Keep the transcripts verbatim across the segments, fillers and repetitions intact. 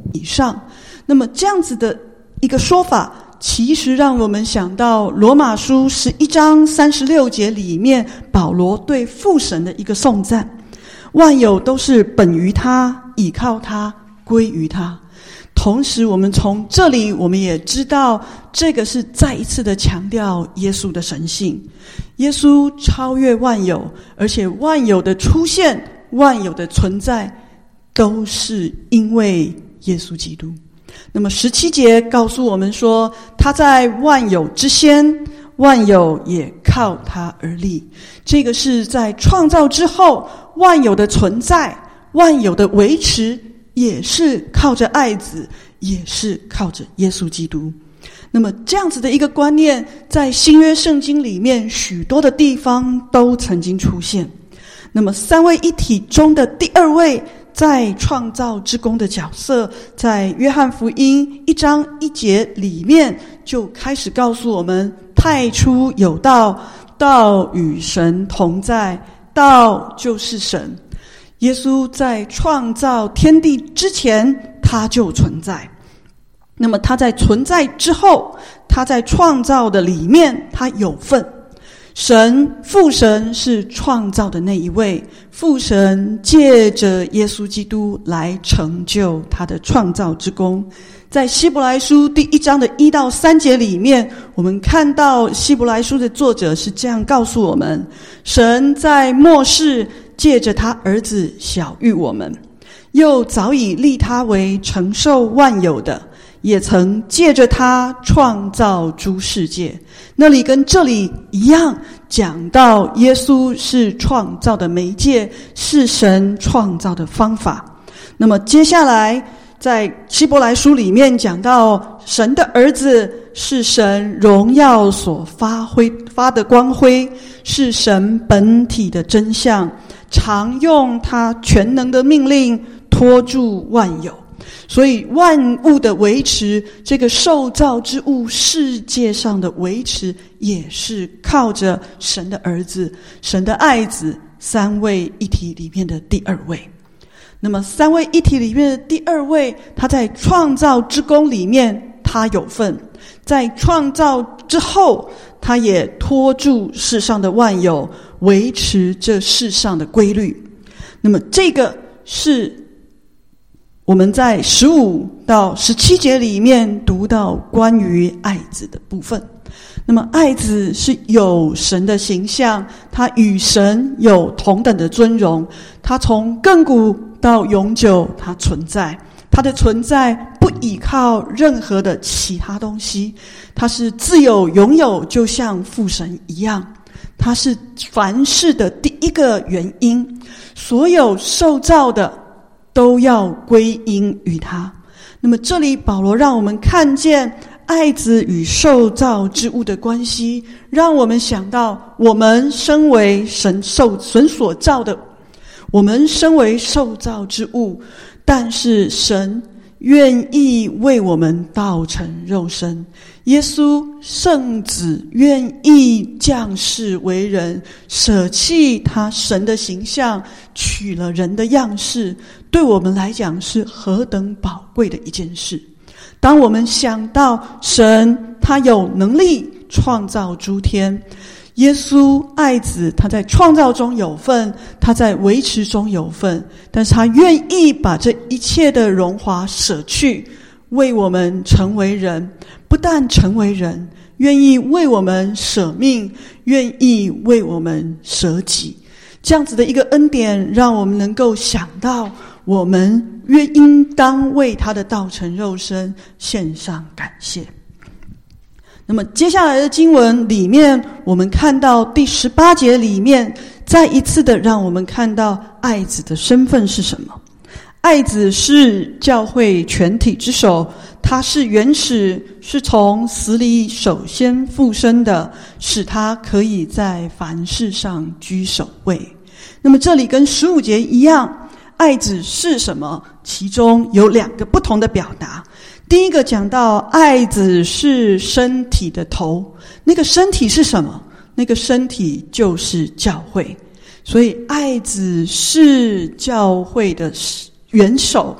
以上。那么这样子的一个说法，其实让我们想到罗马书十一章三十六节里面保罗对父神的一个颂赞，万有都是本于他，倚靠他，归于他。同时我们从这里我们也知道，这个是再一次的强调耶稣的神性。耶稣超越万有，而且万有的出现，万有的存在都是因为耶稣基督。那么十七节告诉我们说，他在万有之先，万有也靠他而立。这个是在创造之后，万有的存在，万有的维持，也是靠着爱子，也是靠着耶稣基督。那么这样子的一个观念，在新约圣经里面许多的地方都曾经出现。那么三位一体中的第二位，在创造之功的角色，在约翰福音一章一节里面就开始告诉我们，太初有道，道与神同在，道就是神。耶稣在创造天地之前，他就存在。那么他在存在之后，他在创造的里面，他有份。神父神是创造的那一位，父神借着耶稣基督来成就他的创造之功。在希伯来书第一章的一到三节里面，我们看到希伯来书的作者是这样告诉我们，神在末世借着他儿子晓谕我们，又早已立他为承受万有的，也曾借着他创造诸世界。那里跟这里一样，讲到耶稣是创造的媒介，是神创造的方法。那么接下来在希伯来书里面讲到，神的儿子是神荣耀所发挥发的光辉，是神本体的真相，常用他全能的命令托住万有。所以万物的维持，这个受造之物世界上的维持，也是靠着神的儿子，神的爱子，三位一体里面的第二位。那么三位一体里面的第二位，他在创造之功里面他有份，在创造之后他也托住世上的万有，维持这世上的规律。那么这个是我们在十五到十七节里面读到关于爱子的部分。那么爱子是有神的形象，他与神有同等的尊荣，他从亘古到永久他存在，他的存在不依靠任何的其他东西，他是自有拥有，就像父神一样，他是凡事的第一个原因，所有受造的都要归因于他。那么这里保罗让我们看见爱子与受造之物的关系，让我们想到我们身为神受神所造的，我们身为受造之物，但是神愿意为我们道成肉身，耶稣圣子愿意降世为人，舍弃他神的形象，取了人的样式，对我们来讲是何等宝贵的一件事。当我们想到神他有能力创造诸天，耶稣爱子他在创造中有份，他在维持中有份，但是他愿意把这一切的荣华舍去，为我们成为人，不但成为人，愿意为我们舍命，愿意为我们舍己。这样子的一个恩典，让我们能够想到我们越应当为他的道成肉身献上感谢。那么接下来的经文里面，我们看到第十八节里面，再一次的让我们看到爱子的身份是什么。爱子是教会全体之首，他是原始，是从死里首先复生的，使他可以在凡事上居首位。那么这里跟十五节一样，爱子是什么？其中有两个不同的表达。第一个讲到爱子是身体的头，那个身体是什么？那个身体就是教会。所以爱子是教会的元首，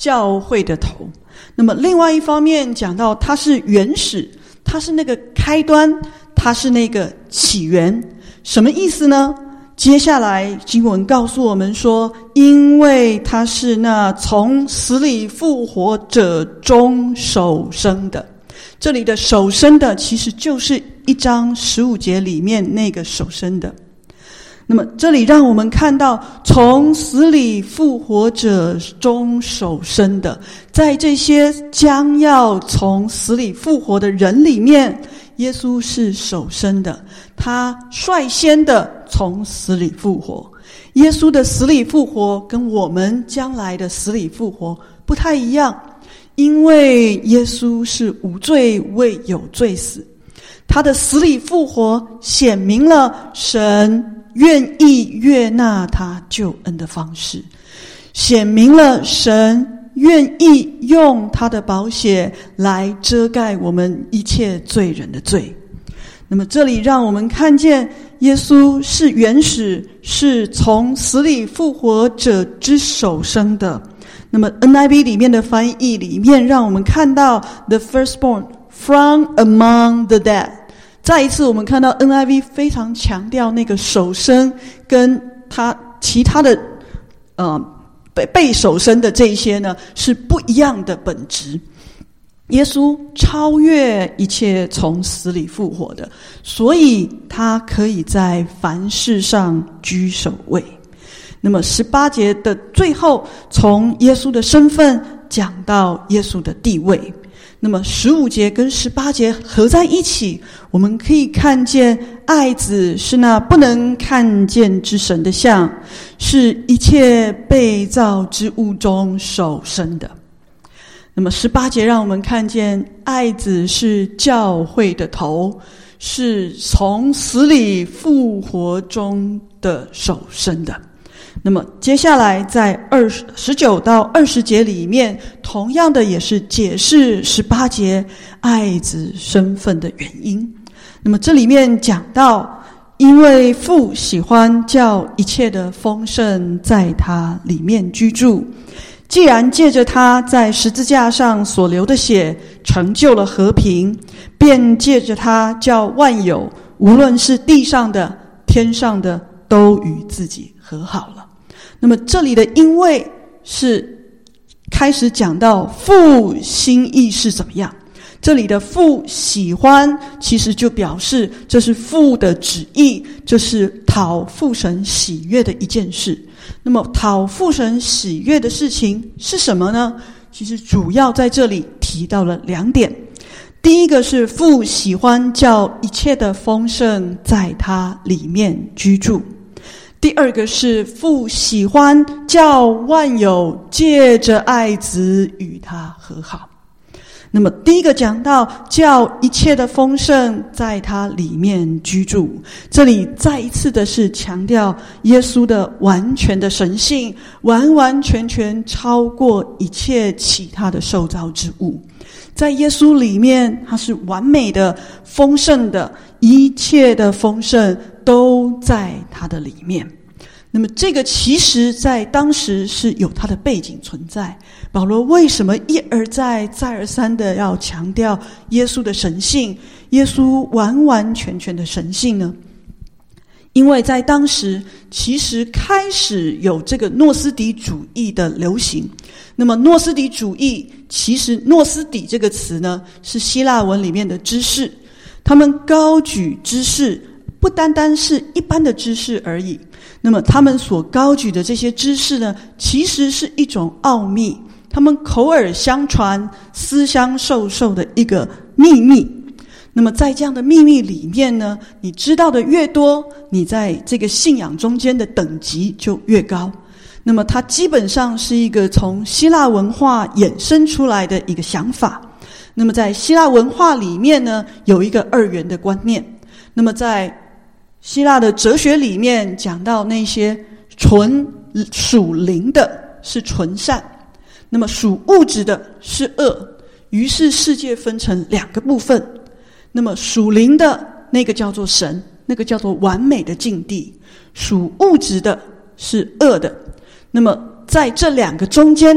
教会的头。那么另外一方面讲到他是原始，他是那个开端，他是那个起源。什么意思呢？接下来经文告诉我们说，因为他是那从死里复活者中首生的。这里的首生的其实就是一章十五节里面那个首生的。那么这里让我们看到从死里复活者中首生的，在这些将要从死里复活的人里面，耶稣是首生的，他率先的从死里复活。耶稣的死里复活跟我们将来的死里复活不太一样，因为耶稣是无罪为有罪死，他的死里复活显明了神愿意悦纳他救恩的方式，显明了神愿意用他的宝血来遮盖我们一切罪人的罪。那么这里让我们看见耶稣是原始，是从死里复活者之首生的。那么 N I V 里面的翻译里面让我们看到 the firstborn from among the dead。再一次我们看到 N I V 非常强调那个首生跟他其他的呃被被首生的这一些呢是不一样的本质。耶稣超越一切从死里复活的，所以他可以在凡事上居首位。那么十八节的最后，从耶稣的身份讲到耶稣的地位。那么十五节跟十八节合在一起，我们可以看见爱子是那不能看见之神的像，是一切被造之物中首生的。那么十八节让我们看见爱子是教会的头，是从死里复活中的首生的。那么接下来在二十九到二十节里面，同样的也是解释十八节爱子身份的原因。那么这里面讲到，因为父喜欢叫一切的丰盛在他里面居住，既然借着他在十字架上所流的血成就了和平，便借着他叫万有，无论是地上的天上的，都与自己和好了。那么这里的因为是开始讲到父心意是怎么样，这里的父喜欢其实就表示这是父的旨意，这是讨父神喜悦的一件事。那么讨父神喜悦的事情是什么呢？其实主要在这里提到了两点。第一个是父喜欢叫一切的丰盛在他里面居住，第二个是父喜欢叫万有借着爱子与他和好。那么第一个讲到叫一切的丰盛在他里面居住，这里再一次的是强调耶稣的完全的神性，完完全全超过一切其他的受造之物。在耶稣里面，他是完美的、丰盛的，一切的丰盛都在他的里面。那么这个其实在当时是有它的背景存在。保罗为什么一而再再而三的要强调耶稣的神性，耶稣完完全全的神性呢？因为在当时其实开始有这个诺斯底主义的流行。那么诺斯底主义，其实诺斯底这个词呢是希腊文里面的知识，他们高举知识不单单是一般的知识而已，那么他们所高举的这些知识呢，其实是一种奥秘，他们口耳相传、私相授受的一个秘密。那么在这样的秘密里面呢，你知道的越多，你在这个信仰中间的等级就越高。那么它基本上是一个从希腊文化衍生出来的一个想法。那么在希腊文化里面呢，有一个二元的观念。那么在希腊的哲学里面讲到那些纯属灵的是纯善，那么属物质的是恶，于是世界分成两个部分。那么属灵的那个叫做神，那个叫做完美的境地，属物质的是恶的。那么在这两个中间呢，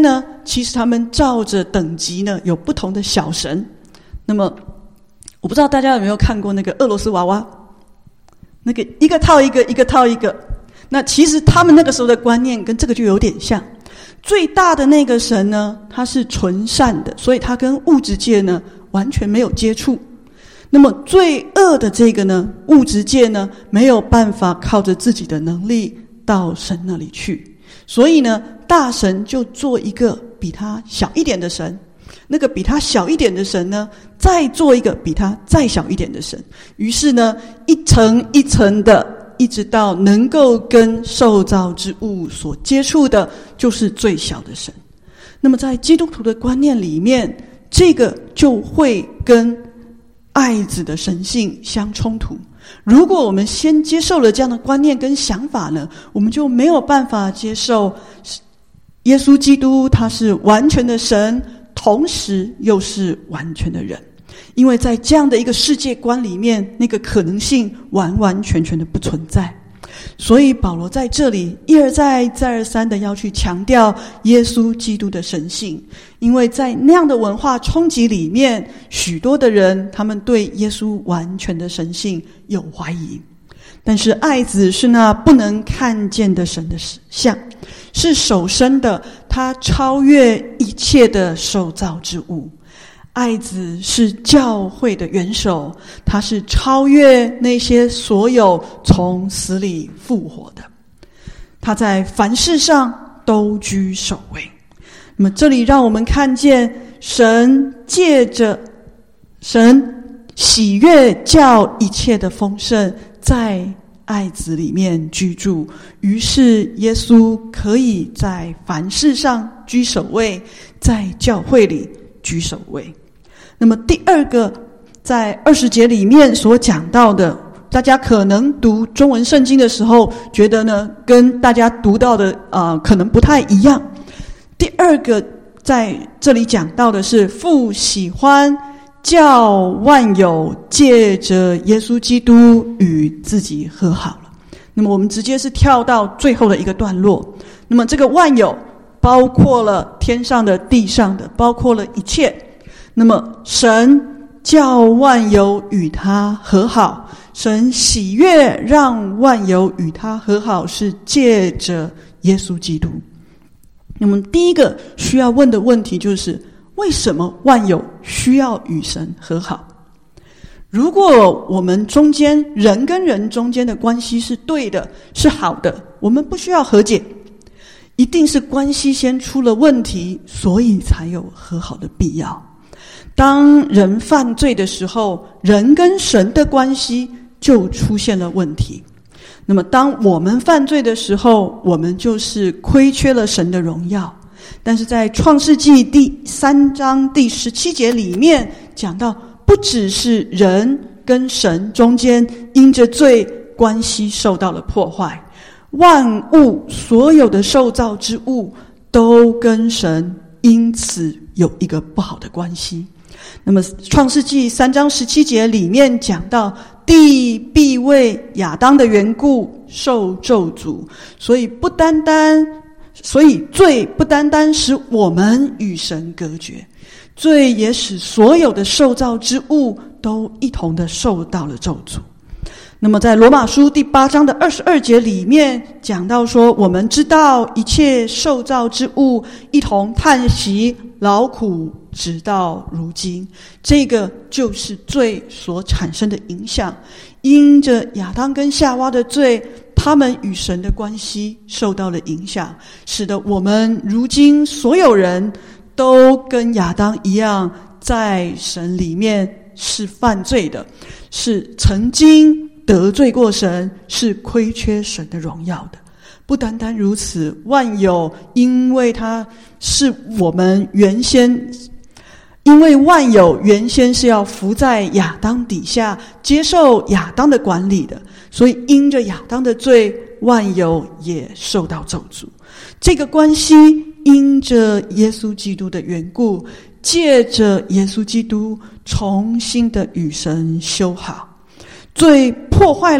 其实他们照着等级呢有不同的小神。那么我不知道大家有没有看过那个俄罗斯娃娃，那个一个套一个，一个套一个。那其实他们那个时候的观念跟这个就有点像。最大的那个神呢，他是纯善的，所以他跟物质界呢完全没有接触。那么最恶的这个呢，物质界呢没有办法靠着自己的能力到神那里去，所以呢大神就做一个比他小一点的神，那个比他小一点的神呢再做一个比他再小一点的神，于是呢一层一层的，一直到能够跟受造之物所接触的就是最小的神。那么在基督徒的观念里面，这个就会跟爱子的神性相冲突。如果我们先接受了这样的观念跟想法呢，我们就没有办法接受耶稣基督他是完全的神，同时又是完全的人。因为在这样的一个世界观里面，那个可能性完完全全的不存在。所以保罗在这里一而再再而三的要去强调耶稣基督的神性，因为在那样的文化冲击里面，许多的人他们对耶稣完全的神性有怀疑。但是爱子是那不能看见的神的像，是首生的，他超越一切的受造之物。爱子是教会的元首，他是超越那些所有从死里复活的，他在凡事上都居首位。那么这里让我们看见神借着神喜悦叫一切的丰盛在爱子里面居住，于是耶稣可以在凡事上居首位，在教会里居首位。那么第二个在二十节里面所讲到的，大家可能读中文圣经的时候觉得呢跟大家读到的呃可能不太一样。第二个在这里讲到的是父喜欢叫万有借着耶稣基督与自己和好了。那么我们直接是跳到最后的一个段落。那么这个万有包括了天上的地上的，包括了一切。那么神叫万有与他和好，神喜悦让万有与他和好，是借着耶稣基督。那么第一个需要问的问题就是，为什么万有需要与神和好？如果我们中间人跟人中间的关系是对的，是好的，我们不需要和解，一定是关系先出了问题，所以才有和好的必要。当人犯罪的时候，人跟神的关系就出现了问题。那么当我们犯罪的时候，我们就是亏缺了神的荣耀。但是在创世纪第三章第十七节里面讲到，不只是人跟神中间因着罪关系受到了破坏，万物所有的受造之物都跟神因此有一个不好的关系。那么创世纪三章十七节里面讲到，地必为亚当的缘故受咒诅，所以不单单所以罪不单单使我们与神隔绝，罪也使所有的受造之物都一同的受到了咒诅。那么在罗马书第八章的二十二节里面讲到说，我们知道一切受造之物一同叹息劳苦直到如今，这个就是罪所产生的影响。因着亚当跟夏娃的罪，他们与神的关系受到了影响，使得我们如今所有人都跟亚当一样，在神里面是犯罪的，是曾经得罪过神，是亏缺神的荣耀的。不单单如此，万有因为他是我们原先因为万有原先是要服在亚当底下，接受亚当的管理的，所以因着亚当的罪，万有也受到咒诅。这个关系因着耶稣基督的缘故，借着耶稣基督重新的与神修好。罪破坏了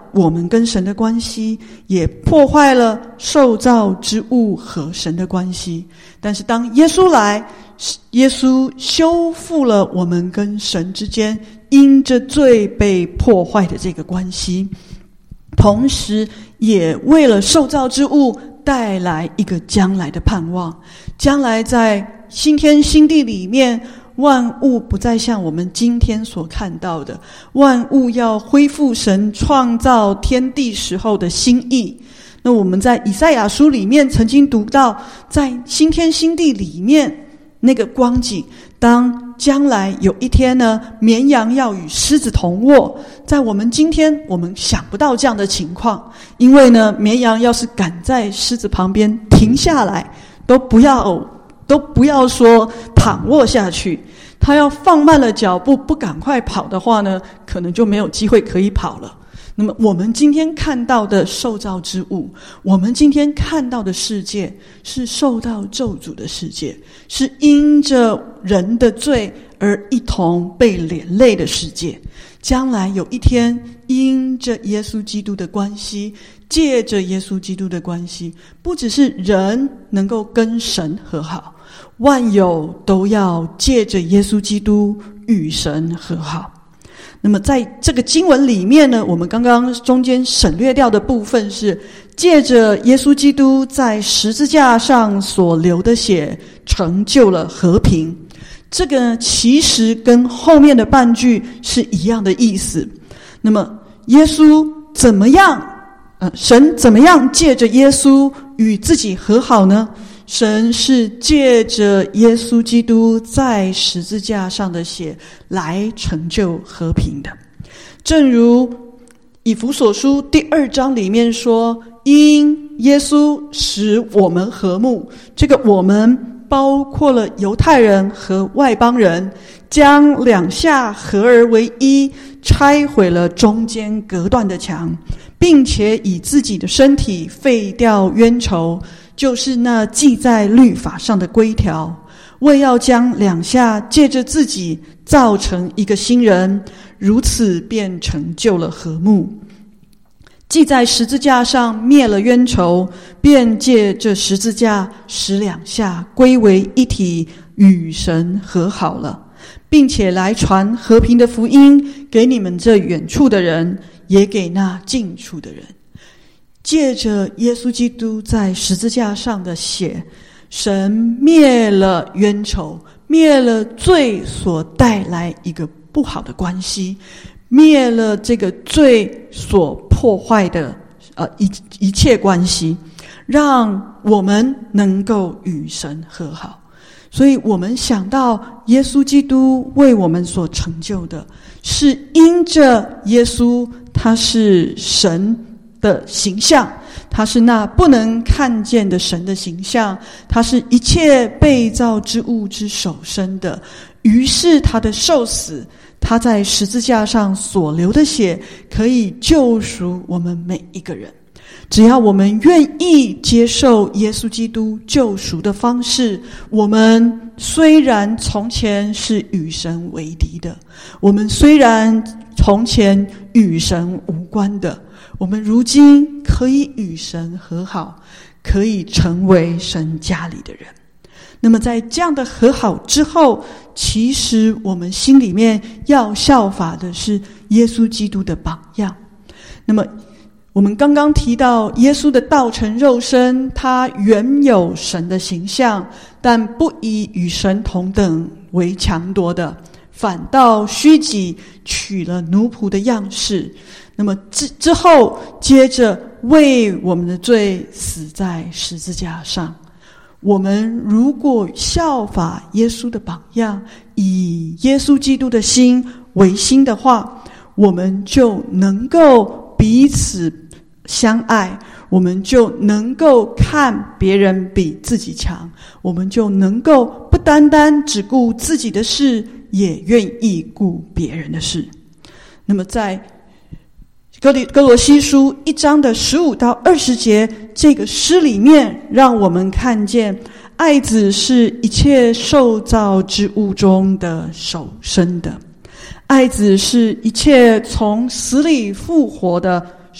我们跟神的关系，也破坏了受造之物和神的关系。但是当耶稣来，耶稣修复了我们跟神之间因着罪被破坏的这个关系，同时也为了受造之物带来一个将来的盼望。将来在新天新地里面，万物不再像我们今天所看到的，万物要恢复神创造天地时候的心意。那我们在以赛亚书里面曾经读到，在新天新地里面那个光景，当将来有一天呢，绵羊要与狮子同卧。在我们今天我们想不到这样的情况，因为呢，绵羊要是赶在狮子旁边停下来，都不要都不要说躺卧下去，他要放慢了脚步，不赶快跑的话呢，可能就没有机会可以跑了。那么我们今天看到的受造之物，我们今天看到的世界，是受到咒诅的世界，是因着人的罪而一同被连累的世界。将来有一天，因着耶稣基督的关系，借着耶稣基督的关系，不只是人能够跟神和好，万有都要借着耶稣基督与神和好。那么在这个经文里面呢，我们刚刚中间省略掉的部分是借着耶稣基督在十字架上所流的血成就了和平。这个其实跟后面的半句是一样的意思。那么耶稣怎么样呃，神怎么样借着耶稣与自己和好呢？神是借着耶稣基督在十字架上的血来成就和平的。正如以弗所书第二章里面说，因耶稣使我们和睦，这个我们包括了犹太人和外邦人，将两下合而为一，拆毁了中间隔断的墙，并且以自己的身体废掉冤仇，就是那记在律法上的规条，为要将两下借着自己造成一个新人，如此便成就了和睦。记在十字架上灭了冤仇，便借这十字架使两下归为一体，与神和好了，并且来传和平的福音给你们这远处的人，也给那近处的人。借着耶稣基督在十字架上的血，神灭了冤仇，灭了罪所带来一个不好的关系，灭了这个罪所破坏的呃一一切关系，让我们能够与神和好。所以我们想到耶稣基督为我们所成就的，是因着耶稣他是神的形象，他是那不能看见的神的形象，他是一切被造之物之首生的。于是他的受死，他在十字架上所流的血，可以救赎我们每一个人。只要我们愿意接受耶稣基督救赎的方式，我们虽然从前是与神为敌的，我们虽然从前与神无关的，我们如今可以与神和好，可以成为神家里的人。那么在这样的和好之后，其实我们心里面要效法的是耶稣基督的榜样。那么我们刚刚提到耶稣的道成肉身，他原有神的形象，但不以与神同等为强夺的，反倒虚己，取了奴仆的样式。那么之之后接着为我们的罪死在十字架上。我们如果效法耶稣的榜样，以耶稣基督的心为心的话，我们就能够彼此相爱，我们就能够看别人比自己强，我们就能够不单单只顾自己的事，也愿意顾别人的事。那么在哥里哥罗西书一章的十五到二十节这个诗里面，让我们看见爱子是一切受造之物中的首生的，爱子是一切从死里复活的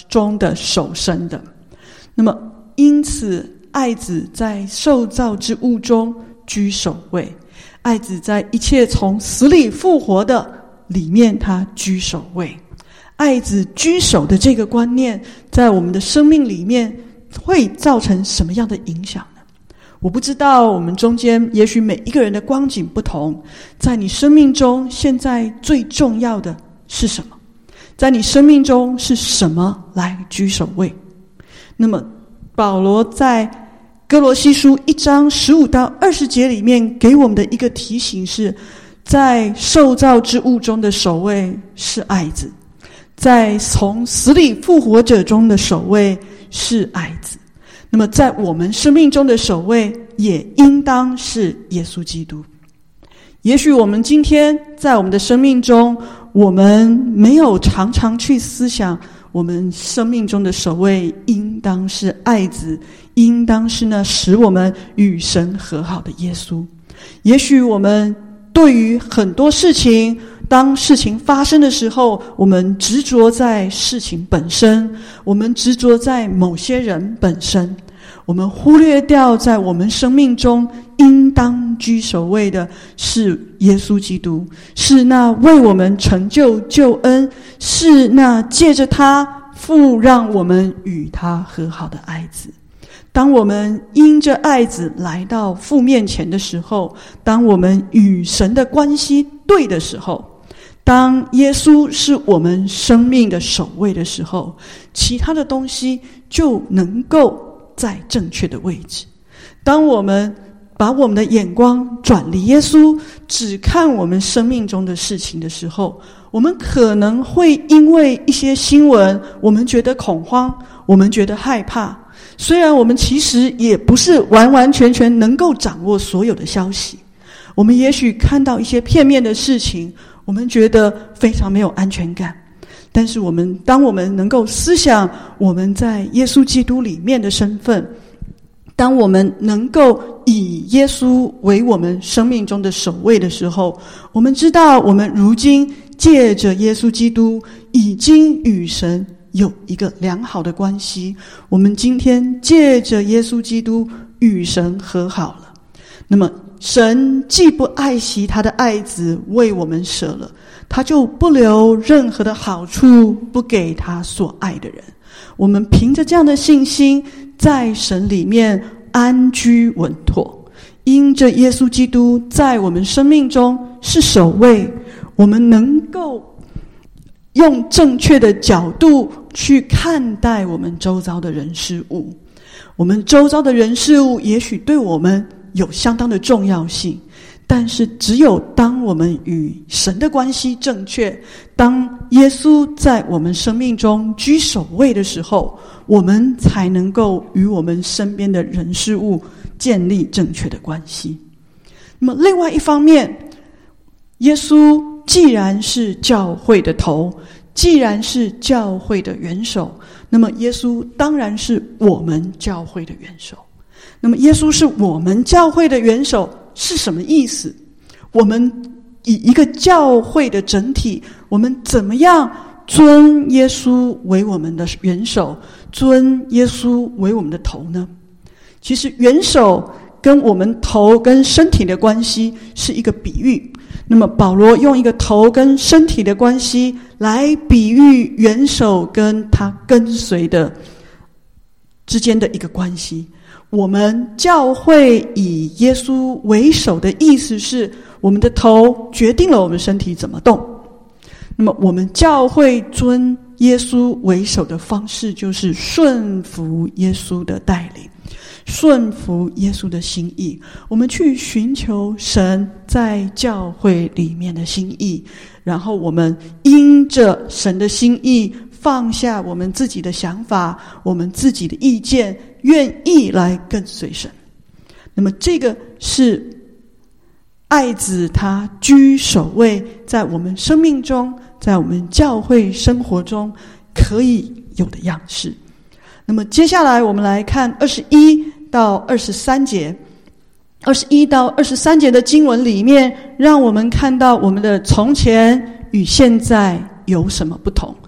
中的首生的。那么因此爱子在受造之物中居首位，爱子在一切从死里复活的里面他居首位。爱子居首的这个观念在我们的生命里面会造成什么样的影响呢？我不知道，我们中间也许每一个人的光景不同，在你生命中现在最重要的是什么？在你生命中是什么来居首位？那么保罗在哥罗西书一章十五到二十节里面给我们的一个提醒是，在受造之物中的首位是爱子，在从死里复活者中的首位是爱子。那么在我们生命中的首位也应当是耶稣基督。也许我们今天在我们的生命中，我们没有常常去思想，我们生命中的首位应当是爱子，应当是那使我们与神和好的耶稣。也许我们对于很多事情，当事情发生的时候，我们执着在事情本身，我们执着在某些人本身，我们忽略掉在我们生命中应当居首位的是耶稣基督，是那为我们成就救恩，是那借着他父让我们与他和好的爱子。当我们因着爱子来到父面前的时候，当我们与神的关系对的时候，当耶稣是我们生命的首位的时候，其他的东西就能够在正确的位置。当我们把我们的眼光转离耶稣，只看我们生命中的事情的时候，我们可能会因为一些新闻，我们觉得恐慌，我们觉得害怕。虽然我们其实也不是完完全全能够掌握所有的消息，我们也许看到一些片面的事情，我们觉得非常没有安全感。但是我们当我们能够思想我们在耶稣基督里面的身份，当我们能够以耶稣为我们生命中的首位的时候，我们知道我们如今借着耶稣基督已经与神有一个良好的关系，我们今天借着耶稣基督与神和好了。那么神既不爱惜他的爱子为我们舍了，他就不留任何的好处不给他所爱的人。我们凭着这样的信心，在神里面安居稳妥，因着耶稣基督在我们生命中是首位，我们能够用正确的角度去看待我们周遭的人事物。我们周遭的人事物也许对我们有相当的重要性，但是只有当我们与神的关系正确，当耶稣在我们生命中居首位的时候，我们才能够与我们身边的人事物建立正确的关系。那么另外一方面，耶稣既然是教会的头，既然是教会的元首，那么耶稣当然是我们教会的元首。那么耶稣是我们教会的元首是什么意思？我们以一个教会的整体，我们怎么样尊耶稣为我们的元首，尊耶稣为我们的头呢？其实元首跟我们头跟身体的关系是一个比喻。那么保罗用一个头跟身体的关系来比喻元首跟他跟随的之间的一个关系。我们教会以耶稣为首的意思是，我们的头决定了我们身体怎么动。那么我们教会尊耶稣为首的方式，就是顺服耶稣的带领，顺服耶稣的心意，我们去寻求神在教会里面的心意，然后我们因着神的心意放下我们自己的想法，我们自己的意见，愿意来跟随神。那么这个是爱子他居首位，在我们生命中，在我们教会生活中可以有的样式。那么接下来我们来看二十一到二十三节。二十一到二十三节的经文里面，让我们看到我们的从前与现在有什么不同。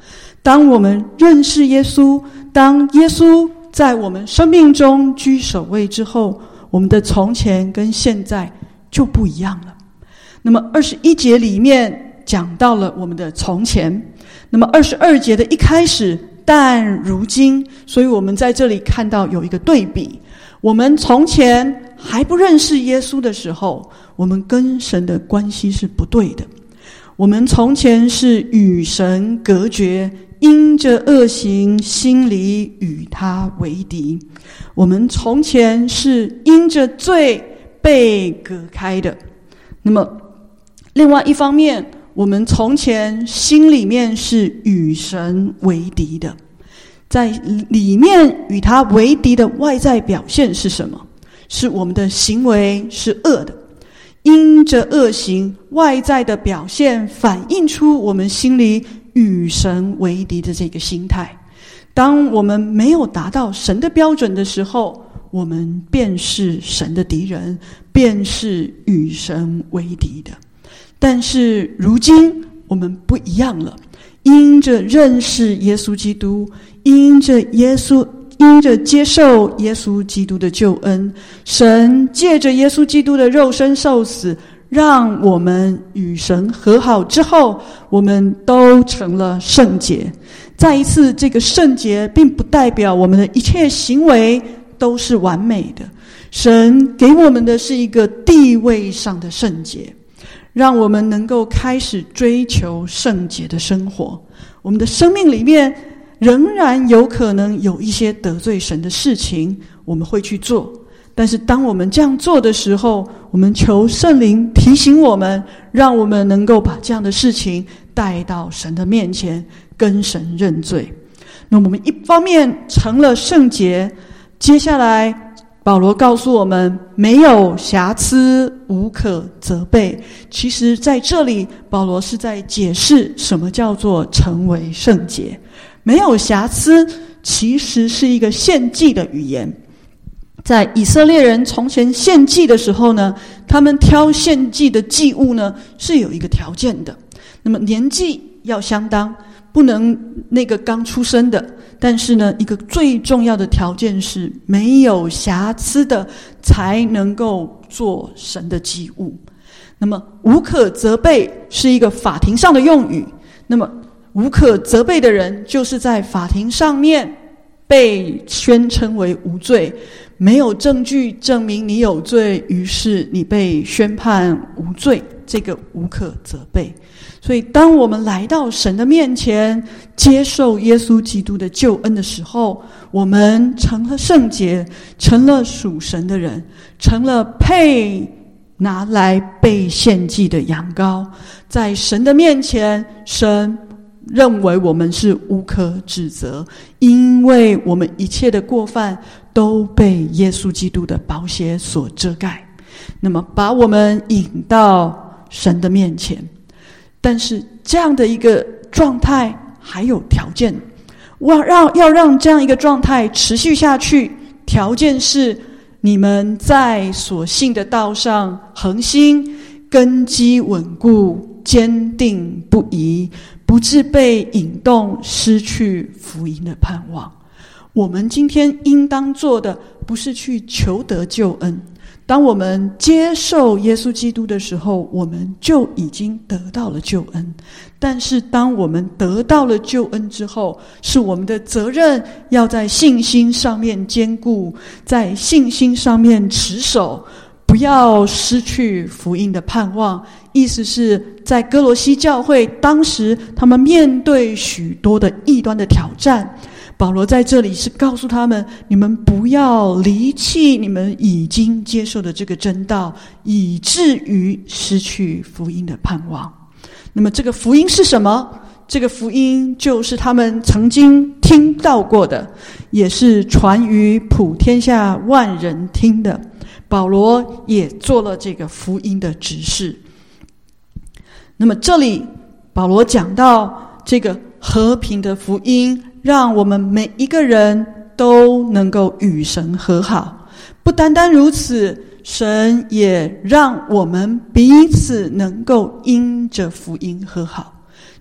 当我们认识耶稣，当耶稣在我们生命中居首位之后，我们的从前跟现在就不一样了。那么二十一节里面讲到了我们的从前，那么二十二节的一开始，但如今，所以我们在这里看到有一个对比。我们从前还不认识耶稣的时候，我们跟神的关系是不对的。我们从前是与神隔绝，因着恶行，心里与他为敌。我们从前是因着罪被隔开的。那么另外一方面，我们从前心里面是与神为敌的。在里面与他为敌的外在表现是什么？是我们的行为是恶的，因着恶行，外在的表现反映出我们心里与神为敌的这个心态。当我们没有达到神的标准的时候，我们便是神的敌人，便是与神为敌的。但是如今我们不一样了，因着认识耶稣基督，因着耶稣因着接受耶稣基督的救恩，神借着耶稣基督的肉身受死，让我们与神和好之后，我们都成了圣洁。再一次，这个圣洁并不代表我们的一切行为都是完美的，神给我们的是一个地位上的圣洁，让我们能够开始追求圣洁的生活。我们的生命里面仍然有可能有一些得罪神的事情，我们会去做。但是当我们这样做的时候，我们求圣灵提醒我们，让我们能够把这样的事情带到神的面前，跟神认罪。那我们一方面成了圣洁，接下来保罗告诉我们没有瑕疵，无可责备。其实在这里保罗是在解释什么叫做成为圣洁。没有瑕疵其实是一个献祭的语言。在以色列人从前献祭的时候呢，他们挑献祭的祭物呢是有一个条件的。那么年纪要相当，不能那个刚出生的，但是呢一个最重要的条件是没有瑕疵的才能够做神的祭物。那么无可责备是一个法庭上的用语，那么无可责备的人就是在法庭上面被宣称为无罪，没有证据证明你有罪，于是你被宣判无罪，这个无可责备。所以当我们来到神的面前，接受耶稣基督的救恩的时候，我们成了圣洁，成了属神的人，成了配拿来被献祭的羊羔。在神的面前，神认为我们是无可指责，因为我们一切的过犯都被耶稣基督的宝血所遮盖，那么把我们引到神的面前。但是这样的一个状态还有条件，要让要让这样一个状态持续下去，条件是你们在所信的道上恒心，根基稳固，坚定不移，不致被引动，失去福音的盼望。我们今天应当做的不是去求得救恩，当我们接受耶稣基督的时候，我们就已经得到了救恩。但是当我们得到了救恩之后，是我们的责任要在信心上面坚固，在信心上面持守，不要失去福音的盼望。意思是在哥罗西教会，当时他们面对许多的异端的挑战，保罗在这里是告诉他们，你们不要离弃你们已经接受的这个真道，以至于失去福音的盼望。那么这个福音是什么？这个福音就是他们曾经听到过的，也是传于普天下万人听的。保罗也做了这个福音的指示。那么这里保罗讲到这个和平的福音，让我们每一个人都能够与神和好。不单单如此，神也让我们彼此能够因着福音和好。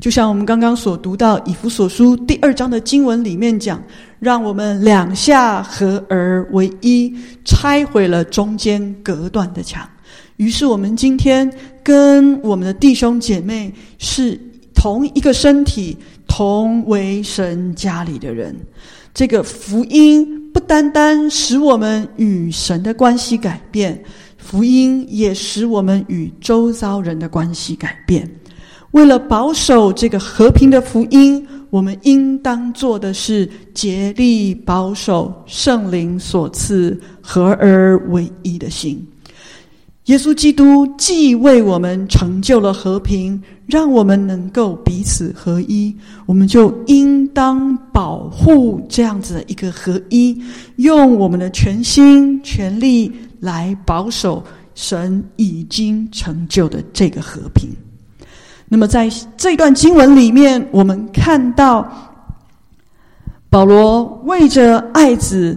就像我们刚刚所读到以弗所书第二章的经文里面讲，让我们两下合而为一，拆毁了中间隔断的墙。于是我们今天跟我们的弟兄姐妹是同一个身体，同为神家里的人。这个福音不单单使我们与神的关系改变，福音也使我们与周遭人的关系改变。为了保守这个和平的福音，我们应当做的是竭力保守圣灵所赐合而为一的心。耶稣基督既为我们成就了和平，让我们能够彼此合一，我们就应当保护这样子的一个合一，用我们的全心全力来保守神已经成就的这个和平。那么在这段经文里面，我们看到保罗为着爱子，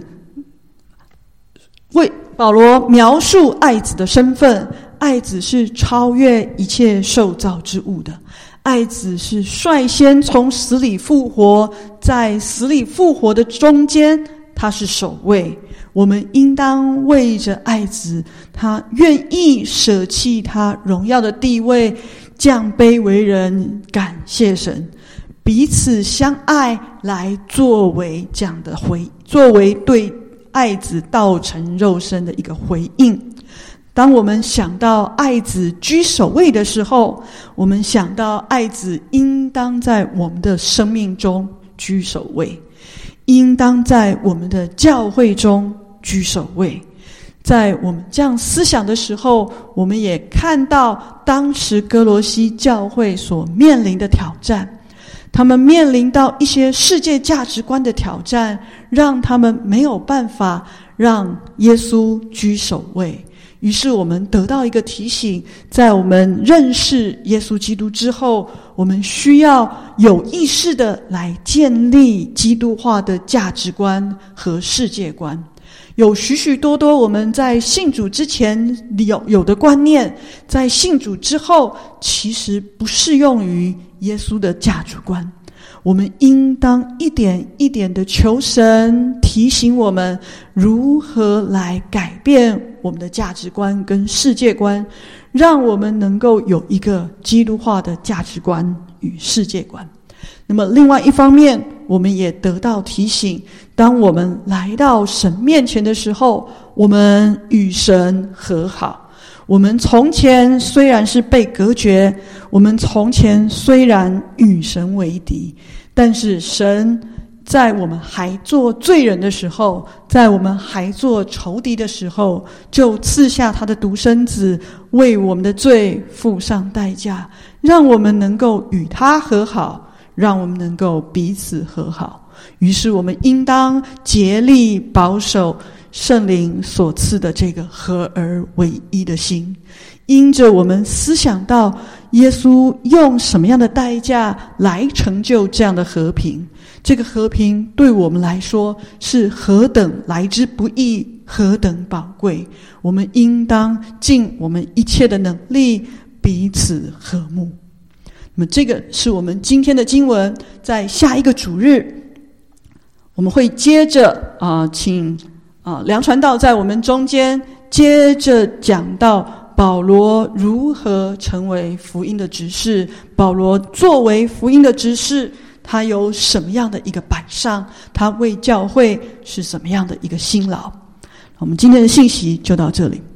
为保罗描述爱子的身份，爱子是超越一切受造之物的，爱子是率先从死里复活，在死里复活的中间，他是首位。我们应当为着爱子，他愿意舍弃他荣耀的地位，降卑为人，感谢神，彼此相爱，来作为这样的回，作为对爱子道成肉身的一个回应。当我们想到爱子居首位的时候，我们想到爱子应当在我们的生命中居首位，应当在我们的教会中居首位。在我们这样思想的时候，我们也看到当时哥罗西教会所面临的挑战，他们面临到一些世界价值观的挑战，让他们没有办法让耶稣居首位。于是我们得到一个提醒，在我们认识耶稣基督之后，我们需要有意识的来建立基督化的价值观和世界观。有许许多多我们在信主之前有有的观念，在信主之后其实不适用于耶稣的价值观。我们应当一点一点的求神提醒我们如何来改变我们的价值观跟世界观，让我们能够有一个基督化的价值观与世界观。那么另外一方面，我们也得到提醒，当我们来到神面前的时候，我们与神和好。我们从前虽然是被隔绝，我们从前虽然与神为敌，但是神在我们还做罪人的时候，在我们还做仇敌的时候，就赐下他的独生子，为我们的罪付上代价，让我们能够与他和好，让我们能够彼此和好。于是我们应当竭力保守圣灵所赐的这个合而为一的心，因着我们思想到耶稣用什么样的代价来成就这样的和平，这个和平对我们来说是何等来之不易，何等宝贵，我们应当尽我们一切的能力彼此和睦。那么这个是我们今天的经文，在下一个主日我们会接着啊、呃，请啊梁传道在我们中间接着讲到保罗如何成为福音的执事，保罗作为福音的执事，他有什么样的一个摆上，他为教会是什么样的一个辛劳。我们今天的信息就到这里。